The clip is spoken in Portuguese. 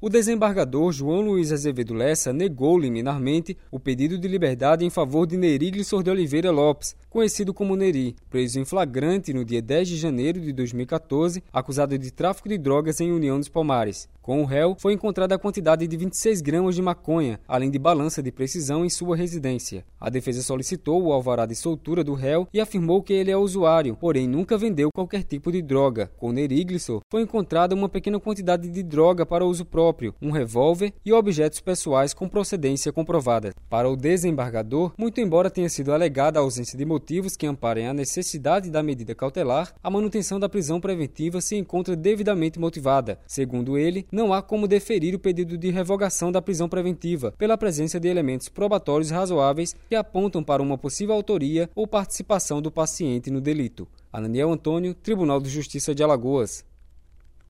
O desembargador João Luiz Azevedo Lessa negou liminarmente o pedido de liberdade em favor de Neri Glissor de Oliveira Lopes, conhecido como Neri, preso em flagrante no dia 10 de janeiro de 2014, acusado de tráfico de drogas em União dos Palmares. Com o réu, foi encontrada a quantidade de 26 gramas de maconha, além de balança de precisão em sua residência. A defesa solicitou o alvará de soltura do réu e afirmou que ele é usuário, porém nunca vendeu qualquer tipo de droga. Com Neri Glissor, foi encontrada uma pequena quantidade de droga para uso próprio, um revólver e objetos pessoais com procedência comprovada. Para o desembargador, muito embora tenha sido alegada a ausência de motivos que amparem a necessidade da medida cautelar, a manutenção da prisão preventiva se encontra devidamente motivada. Segundo ele, não há como deferir o pedido de revogação da prisão preventiva, pela presença de elementos probatórios razoáveis que apontam para uma possível autoria ou participação do paciente no delito. Ananiel Antônio, Tribunal de Justiça de Alagoas.